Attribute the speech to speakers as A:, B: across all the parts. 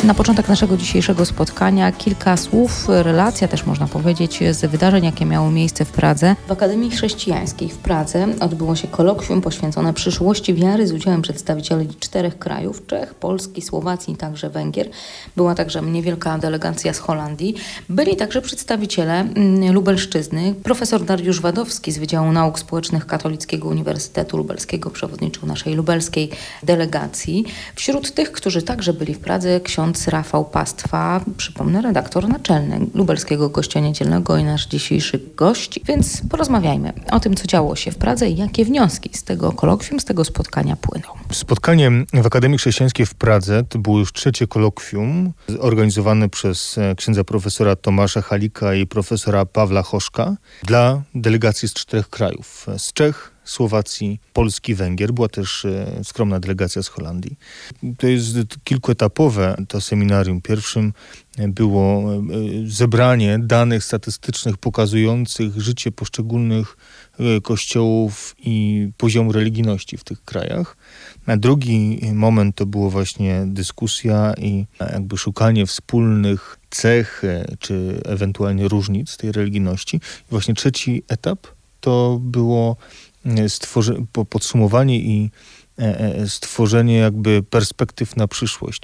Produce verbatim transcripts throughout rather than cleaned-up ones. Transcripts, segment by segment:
A: Na początek naszego dzisiejszego spotkania kilka słów, relacja też można powiedzieć z wydarzeń, jakie miało miejsce w Pradze. W Akademii Chrześcijańskiej w Pradze odbyło się kolokwium poświęcone przyszłości wiary z udziałem przedstawicieli czterech krajów: Czech, Polski, Słowacji i także Węgier. Była także niewielka delegacja z Holandii. Byli także przedstawiciele Lubelszczyzny. Profesor Dariusz Wadowski z Wydziału Nauk Społecznych Katolickiego Uniwersytetu Lubelskiego przewodniczył naszej lubelskiej delegacji. Wśród tych, którzy także byli w Pradze, ksiądz Rafał Pastwa, przypomnę, redaktor naczelny Lubelskiego Gościa Niedzielnego i nasz dzisiejszy gość. Więc porozmawiajmy o tym, co działo się w Pradze i jakie wnioski z tego kolokwium, z tego spotkania płyną.
B: Spotkanie w Akademii Chrześcijańskiej w Pradze to było już trzecie kolokwium organizowane przez księdza profesora Tomasza Halika i profesora Pawła Choszka dla delegacji z czterech krajów. Z Czech, Słowacji, Polski, Węgier. Była też e, skromna delegacja z Holandii. To jest kilkuetapowe to seminarium. Pierwszym było e, zebranie danych statystycznych pokazujących życie poszczególnych e, kościołów i poziom religijności w tych krajach. A drugi moment to było właśnie dyskusja i jakby szukanie wspólnych cech e, czy ewentualnie różnic tej religijności. I właśnie trzeci etap to było Stworzy, podsumowanie i stworzenie jakby perspektyw na przyszłość,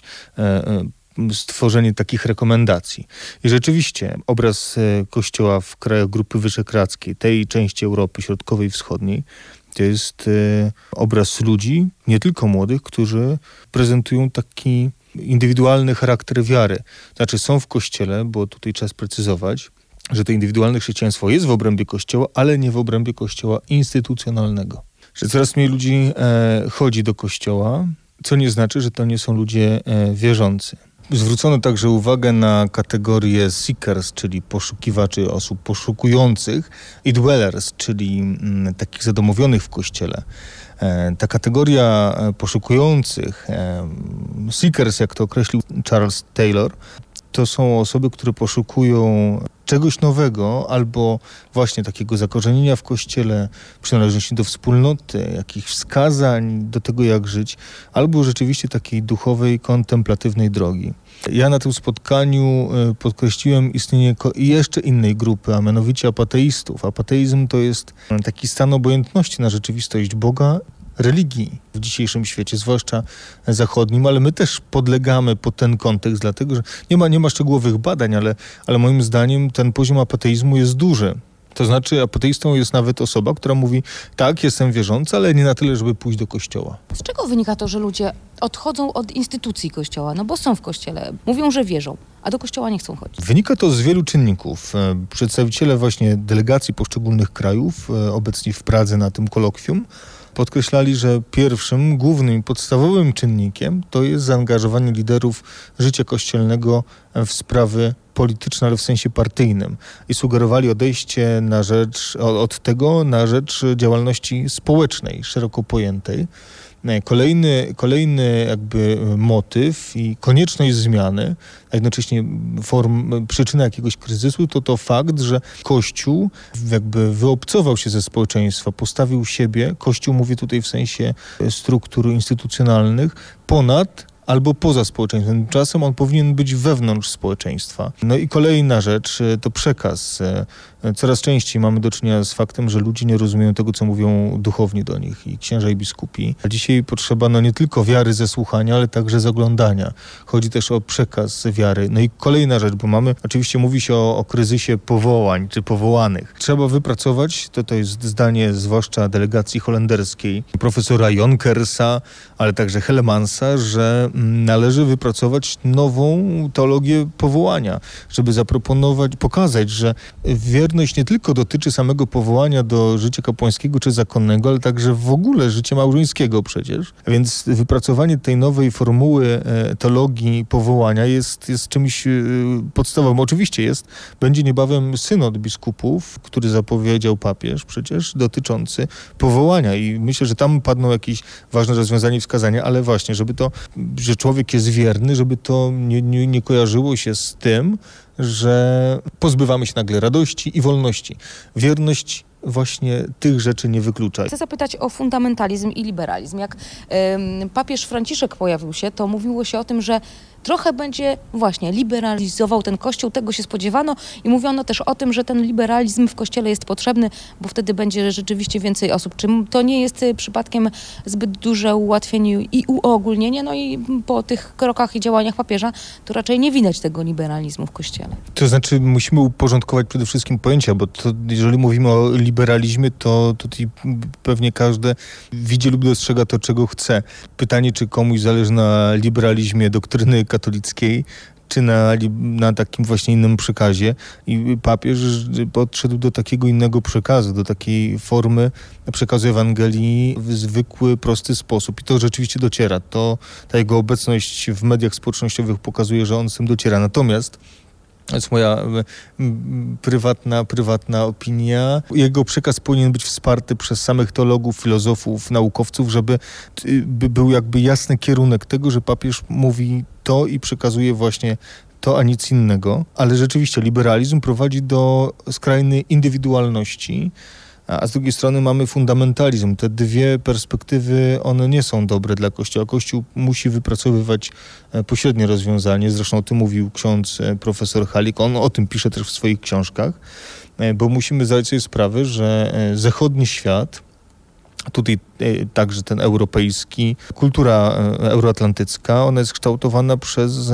B: stworzenie takich rekomendacji. I rzeczywiście obraz Kościoła w krajach Grupy Wyszehradzkiej, tej części Europy Środkowej i Wschodniej, to jest obraz ludzi, nie tylko młodych, którzy prezentują taki indywidualny charakter wiary. Znaczy są w Kościele, bo tutaj trzeba sprecyzować, że to indywidualne chrześcijaństwo jest w obrębie Kościoła, ale nie w obrębie Kościoła instytucjonalnego. Że coraz mniej ludzi e, chodzi do Kościoła, co nie znaczy, że to nie są ludzie e, wierzący. Zwrócono także uwagę na kategorię seekers, czyli poszukiwaczy osób poszukujących, i dwellers, czyli m, takich zadomowionych w Kościele. E, ta kategoria poszukujących, e, seekers, jak to określił Charles Taylor, to są osoby, które poszukują czegoś nowego albo właśnie takiego zakorzenienia w Kościele, przynależności do wspólnoty, jakichś wskazań do tego, jak żyć, albo rzeczywiście takiej duchowej, kontemplatywnej drogi. Ja na tym spotkaniu podkreśliłem istnienie jeszcze innej grupy, a mianowicie apateistów. Apateizm to jest taki stan obojętności na rzeczywistość Boga, religii w dzisiejszym świecie, zwłaszcza zachodnim, ale my też podlegamy pod ten kontekst, dlatego że nie ma, nie ma szczegółowych badań, ale, ale moim zdaniem ten poziom apateizmu jest duży. To znaczy apateistą jest nawet osoba, która mówi: tak, jestem wierzący, ale nie na tyle, żeby pójść do kościoła.
A: Z czego wynika to, że ludzie odchodzą od instytucji Kościoła? No bo są w Kościele, mówią, że wierzą, a do Kościoła nie chcą chodzić.
B: Wynika to z wielu czynników. Przedstawiciele właśnie delegacji poszczególnych krajów obecni w Pradze na tym kolokwium podkreślali, że pierwszym, głównym, podstawowym czynnikiem to jest zaangażowanie liderów życia kościelnego w sprawy polityczne, ale w sensie partyjnym. I sugerowali odejście na rzecz, od tego na rzecz działalności społecznej, szeroko pojętej. Kolejny, kolejny jakby motyw i konieczność zmiany, a jednocześnie form, przyczyna jakiegoś kryzysu, to to fakt, że Kościół jakby wyobcował się ze społeczeństwa, postawił siebie, Kościół mówię tutaj w sensie struktur instytucjonalnych, ponad albo poza społeczeństwem. Tymczasem on powinien być wewnątrz społeczeństwa. No i kolejna rzecz to przekaz. Coraz częściej mamy do czynienia z faktem, że ludzie nie rozumieją tego, co mówią duchowni do nich i księża i biskupi. A dzisiaj potrzeba no nie tylko wiary ze słuchania, ale także z oglądania. Chodzi też o przekaz wiary. No i kolejna rzecz, bo mamy, oczywiście mówi się o, o kryzysie powołań czy powołanych. Trzeba wypracować, to to jest zdanie zwłaszcza delegacji holenderskiej, profesora Jonkersa, ale także Hellemansa, że należy wypracować nową teologię powołania, żeby zaproponować, pokazać, że wierność nie tylko dotyczy samego powołania do życia kapłańskiego czy zakonnego, ale także w ogóle życia małżeńskiego przecież. Więc wypracowanie tej nowej formuły teologii powołania jest, jest czymś podstawowym. Oczywiście jest, będzie niebawem synod biskupów, który zapowiedział papież przecież, dotyczący powołania i myślę, że tam padną jakieś ważne rozwiązania i wskazania, ale właśnie, żeby to, że człowiek jest wierny, żeby to nie, nie, nie kojarzyło się z tym, że pozbywamy się nagle radości i wolności. Wierność właśnie tych rzeczy nie wyklucza.
A: Chcę zapytać o fundamentalizm i liberalizm. Jak ym, papież Franciszek pojawił się, to mówiło się o tym, że trochę będzie właśnie liberalizował ten Kościół. Tego się spodziewano i mówiono też o tym, że ten liberalizm w Kościele jest potrzebny, bo wtedy będzie rzeczywiście więcej osób. Czy to nie jest przypadkiem zbyt duże ułatwienie i uogólnienie? No i po tych krokach i działaniach papieża to raczej nie widać tego liberalizmu w Kościele.
B: To znaczy musimy uporządkować przede wszystkim pojęcia, bo to, jeżeli mówimy o liberalizmie, to tutaj pewnie każdy widzi lub dostrzega to, czego chce. Pytanie, czy komuś zależy na liberalizmie doktryny katolickiej, czy na, na takim właśnie innym przekazie. I papież podszedł do takiego innego przekazu, do takiej formy przekazu Ewangelii w zwykły, prosty sposób. I to rzeczywiście dociera. To ta jego obecność w mediach społecznościowych pokazuje, że on z tym dociera. Natomiast to jest moja prywatna, prywatna opinia. Jego przekaz powinien być wsparty przez samych teologów, filozofów, naukowców, żeby by był jakby jasny kierunek tego, że papież mówi to i przekazuje właśnie to, a nic innego. Ale rzeczywiście liberalizm prowadzi do skrajnej indywidualności, a z drugiej strony mamy fundamentalizm. Te dwie perspektywy, one nie są dobre dla Kościoła. Kościół musi wypracowywać pośrednie rozwiązanie. Zresztą o tym mówił ksiądz profesor Halik. On o tym pisze też w swoich książkach, bo musimy zdać sobie sprawę, że zachodni świat, tutaj także ten europejski, kultura euroatlantycka, ona jest kształtowana przez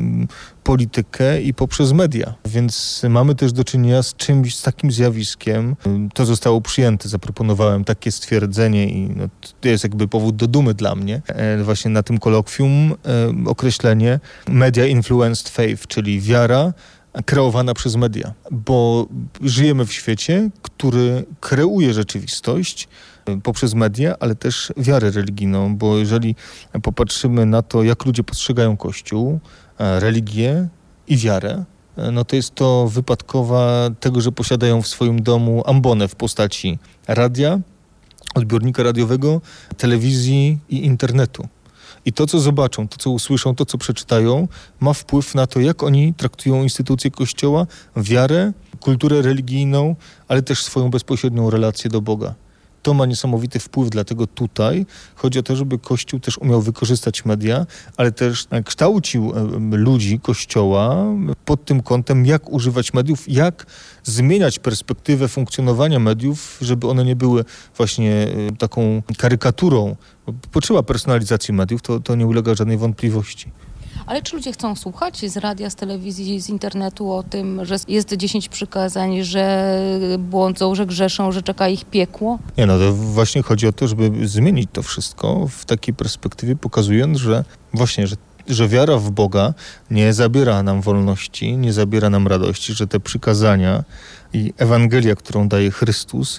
B: politykę i poprzez media. Więc mamy też do czynienia z czymś, z takim zjawiskiem. To zostało przyjęte, zaproponowałem takie stwierdzenie i no, to jest jakby powód do dumy dla mnie. Właśnie na tym kolokwium określenie media influenced faith, czyli wiara kreowana przez media. Bo żyjemy w świecie, który kreuje rzeczywistość poprzez media, ale też wiarę religijną, bo jeżeli popatrzymy na to, jak ludzie postrzegają Kościół, religię i wiarę, no to jest to wypadkowa tego, że posiadają w swoim domu ambonę w postaci radia, odbiornika radiowego, telewizji i internetu. I to, co zobaczą, to, co usłyszą, to, co przeczytają, ma wpływ na to, jak oni traktują instytucje Kościoła, wiarę, kulturę religijną, ale też swoją bezpośrednią relację do Boga. To ma niesamowity wpływ, dlatego tutaj chodzi o to, żeby Kościół też umiał wykorzystać media, ale też kształcił ludzi Kościoła pod tym kątem, jak używać mediów, jak zmieniać perspektywę funkcjonowania mediów, żeby one nie były właśnie taką karykaturą. Potrzeba personalizacji mediów, to, to nie ulega żadnej wątpliwości.
A: Ale czy ludzie chcą słuchać z radia, z telewizji, z internetu o tym, że jest dziesięć przykazań, że błądzą, że grzeszą, że czeka ich piekło?
B: Nie, no to właśnie chodzi o to, żeby zmienić to wszystko w takiej perspektywie, pokazując, że właśnie, że, że wiara w Boga nie zabiera nam wolności, nie zabiera nam radości, że te przykazania i Ewangelia, którą daje Chrystus,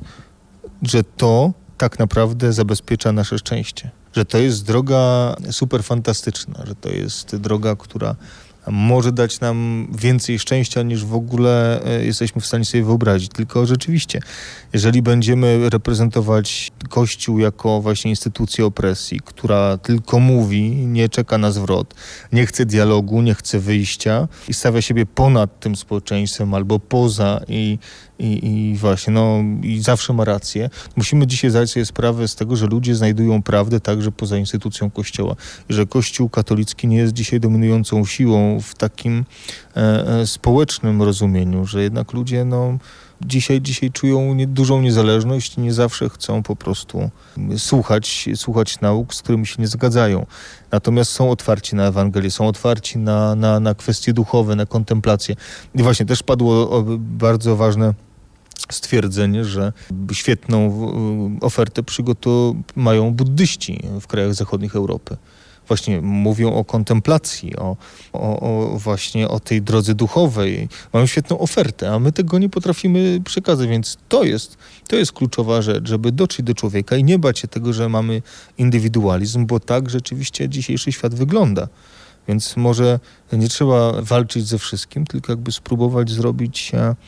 B: że to tak naprawdę zabezpiecza nasze szczęście. Że to jest droga super fantastyczna, że to jest droga, która może dać nam więcej szczęścia, niż w ogóle jesteśmy w stanie sobie wyobrazić. Tylko rzeczywiście, jeżeli będziemy reprezentować Kościół jako właśnie instytucję opresji, która tylko mówi, nie czeka na zwrot, nie chce dialogu, nie chce wyjścia i stawia siebie ponad tym społeczeństwem albo poza i, i, i właśnie, no i zawsze ma rację. Musimy dzisiaj zdać sobie sprawę z tego, że ludzie znajdują prawdę także poza instytucją Kościoła. I że Kościół katolicki nie jest dzisiaj dominującą siłą w takim e, e, społecznym rozumieniu, że jednak ludzie no, dzisiaj, dzisiaj czują nie, dużą niezależność i nie zawsze chcą po prostu słuchać, słuchać nauk, z którymi się nie zgadzają. Natomiast są otwarci na Ewangelię, są otwarci na, na, na kwestie duchowe, na kontemplację. I właśnie też padło bardzo ważne stwierdzenie, że świetną ofertę przygotu mają buddyści w krajach zachodnich Europy. Właśnie mówią o kontemplacji, o, o, o właśnie o tej drodze duchowej. Mają świetną ofertę, a my tego nie potrafimy przekazać, więc to jest, to jest kluczowa rzecz, żeby dotrzeć do człowieka i nie bać się tego, że mamy indywidualizm, bo tak rzeczywiście dzisiejszy świat wygląda. Więc może nie trzeba walczyć ze wszystkim, tylko jakby spróbować zrobić,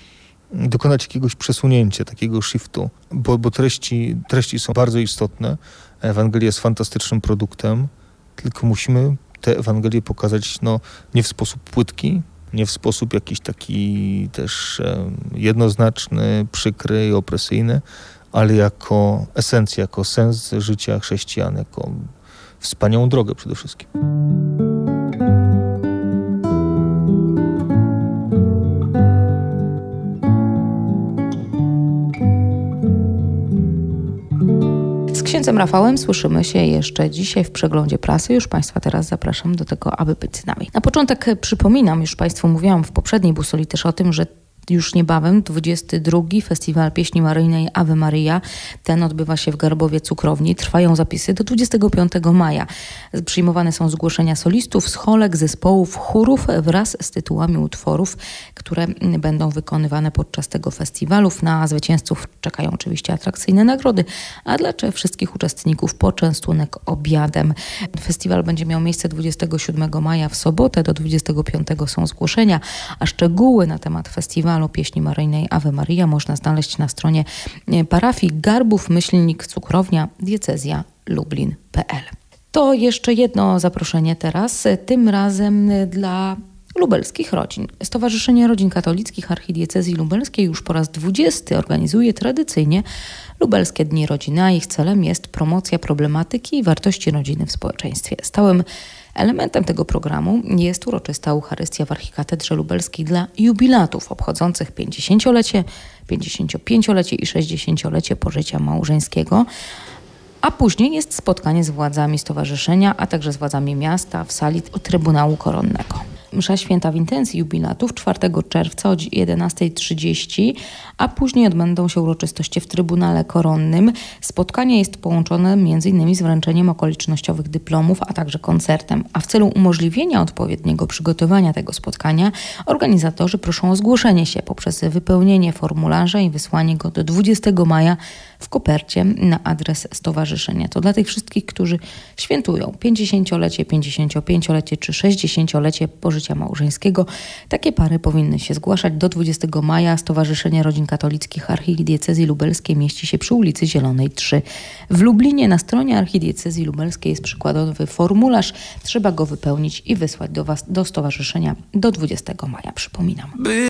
B: dokonać jakiegoś przesunięcia, takiego shiftu, bo, bo treści, treści są bardzo istotne. Ewangelia jest fantastycznym produktem, tylko musimy tę Ewangelię pokazać no, nie w sposób płytki, nie w sposób jakiś taki też e, jednoznaczny, przykry i opresyjny, ale jako esencja, jako sens życia chrześcijan, jako wspaniałą drogę przede wszystkim.
A: księdzem Rafałem słyszymy się jeszcze dzisiaj w przeglądzie prasy. Już Państwa teraz zapraszam do tego, aby być z nami. Na początek przypominam, już Państwu mówiłam w poprzedniej busoli też o tym, że już niebawem dwudziesty drugi Festiwal Pieśni Maryjnej Ave Maria. Ten odbywa się w Garbowie Cukrowni. Trwają zapisy do dwudziestego piątego maja. Przyjmowane są zgłoszenia solistów, scholek, zespołów, chórów wraz z tytułami utworów, które będą wykonywane podczas tego festiwalu. Na zwycięzców czekają oczywiście atrakcyjne nagrody, a dla wszystkich uczestników poczęstunek obiadem. Festiwal będzie miał miejsce dwudziestego siódmego maja w sobotę. Do dwudziestego piątego są zgłoszenia, a szczegóły na temat festiwalu Pieśni Maryjnej Ave Maria można znaleźć na stronie parafii Garbów myślnik Cukrownia diecezja lublin kropka p l. To jeszcze jedno zaproszenie teraz, tym razem dla lubelskich rodzin. Stowarzyszenie Rodzin Katolickich Archidiecezji Lubelskiej już po raz dwudziesty organizuje tradycyjnie Lubelskie Dni Rodziny, a ich celem jest promocja problematyki i wartości rodziny w społeczeństwie. Stałym elementem tego programu jest uroczysta Eucharystia w Archikatedrze Lubelskiej dla jubilatów obchodzących pięćdziesięciolecie, pięćdziesięciopięciolecie i sześćdziesięciolecie pożycia małżeńskiego, a później jest spotkanie z władzami stowarzyszenia, a także z władzami miasta w sali Trybunału Koronnego. Msza święta w intencji jubilatów czwartego czerwca o jedenasta trzydzieści, a później odbędą się uroczystości w Trybunale Koronnym. Spotkanie jest połączone m.in. z wręczeniem okolicznościowych dyplomów, a także koncertem. A w celu umożliwienia odpowiedniego przygotowania tego spotkania organizatorzy proszą o zgłoszenie się poprzez wypełnienie formularza i wysłanie go do dwudziestego maja w kopercie na adres stowarzyszenia. To dla tych wszystkich, którzy świętują pięćdziesięciolecie, pięćdziesięciopięciolecie czy sześćdziesięciolecie pożycia małżeńskiego. Takie pary powinny się zgłaszać do dwudziestego maja. Stowarzyszenie Rodzin Katolickich Archidiecezji Lubelskiej mieści się przy ulicy Zielonej trzy. W Lublinie na stronie Archidiecezji Lubelskiej jest przykładowy formularz. Trzeba go wypełnić i wysłać do Was, do stowarzyszenia do dwudziestego maja. Przypominam.